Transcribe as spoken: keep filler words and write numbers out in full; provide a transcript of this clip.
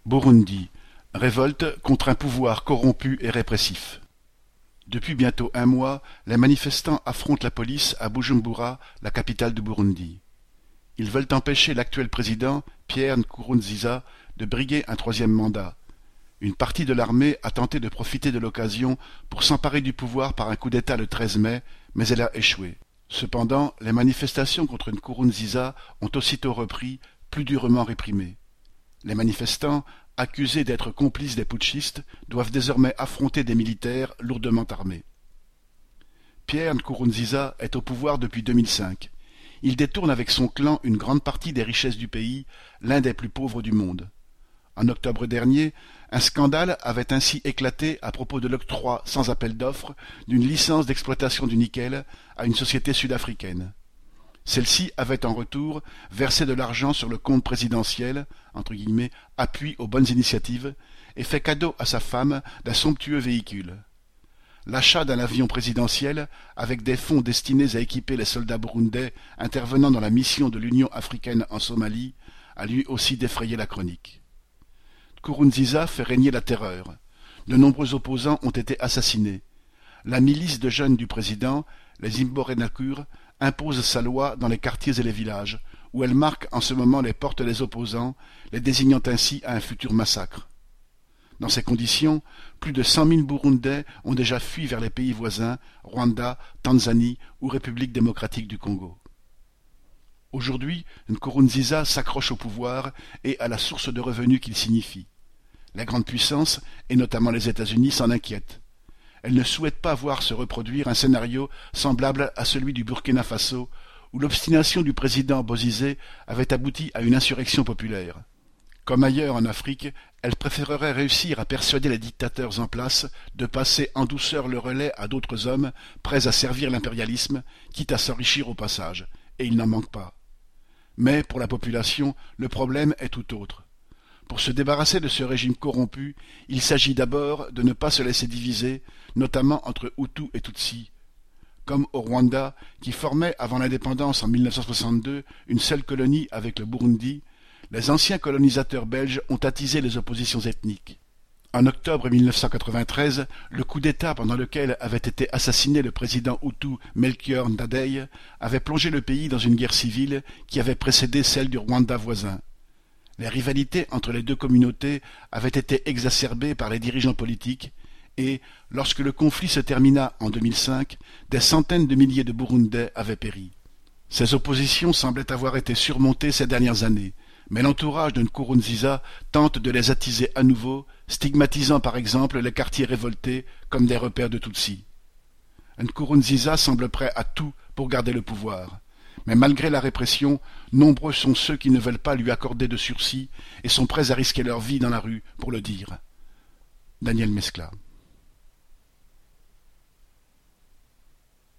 Burundi. Révolte contre un pouvoir corrompu et répressif. Depuis bientôt un mois, les manifestants affrontent la police à Bujumbura, la capitale du Burundi. Ils veulent empêcher l'actuel président, Pierre Nkurunziza, de briguer un troisième mandat. Une partie de l'armée a tenté de profiter de l'occasion pour s'emparer du pouvoir par un coup d'État le treize mai, mais elle a échoué. Cependant, les manifestations contre Nkurunziza ont aussitôt repris, plus durement réprimées. Les manifestants, accusés d'être complices des putschistes, doivent désormais affronter des militaires lourdement armés. Pierre Nkurunziza est au pouvoir depuis deux mille cinq. Il détourne avec son clan une grande partie des richesses du pays, l'un des plus pauvres du monde. En octobre dernier, un scandale avait ainsi éclaté à propos de l'octroi sans appel d'offres d'une licence d'exploitation du nickel à une société sud-africaine. Celle-ci avait en retour versé de l'argent sur le compte présidentiel, entre guillemets, appui aux bonnes initiatives, et fait cadeau à sa femme d'un somptueux véhicule. L'achat d'un avion présidentiel, avec des fonds destinés à équiper les soldats burundais intervenant dans la mission de l'Union africaine en Somalie, a lui aussi défrayé la chronique. Nkurunziza fait régner la terreur. De nombreux opposants ont été assassinés. La milice de jeunes du président, les Imbonerakure, impose sa loi dans les quartiers et les villages, où elle marque en ce moment les portes des opposants, les désignant ainsi à un futur massacre. Dans ces conditions, plus de cent mille Burundais ont déjà fui vers les pays voisins, Rwanda, Tanzanie ou République démocratique du Congo. Aujourd'hui, Nkurunziza s'accroche au pouvoir et à la source de revenus qu'il signifie. Les grandes puissances, et notamment les États-Unis, s'en inquiètent. Elle ne souhaite pas voir se reproduire un scénario semblable à celui du Burkina Faso, où l'obstination du président Bozizé avait abouti à une insurrection populaire. Comme ailleurs en Afrique, elle préférerait réussir à persuader les dictateurs en place de passer en douceur le relais à d'autres hommes prêts à servir l'impérialisme, quitte à s'enrichir au passage, et il n'en manque pas. Mais pour la population, le problème est tout autre. Pour se débarrasser de ce régime corrompu, il s'agit d'abord de ne pas se laisser diviser, notamment entre Hutus et Tutsis. Comme au Rwanda, qui formait avant l'indépendance en mille neuf cent soixante-deux une seule colonie avec le Burundi, les anciens colonisateurs belges ont attisé les oppositions ethniques. En octobre mille neuf cent quatre-vingt-treize, le coup d'État pendant lequel avait été assassiné le président Hutu Melchior Ndadaye avait plongé le pays dans une guerre civile qui avait précédé celle du Rwanda voisin. Les rivalités entre les deux communautés avaient été exacerbées par les dirigeants politiques et, lorsque le conflit se termina en deux mille cinq, des centaines de milliers de Burundais avaient péri. Ces oppositions semblaient avoir été surmontées ces dernières années, mais l'entourage de Nkurunziza tente de les attiser à nouveau, stigmatisant par exemple les quartiers révoltés comme des repères de Tutsis. Nkurunziza semble prêt à tout pour garder le pouvoir. Mais malgré la répression, nombreux sont ceux qui ne veulent pas lui accorder de sursis et sont prêts à risquer leur vie dans la rue pour le dire. Daniel Mescla.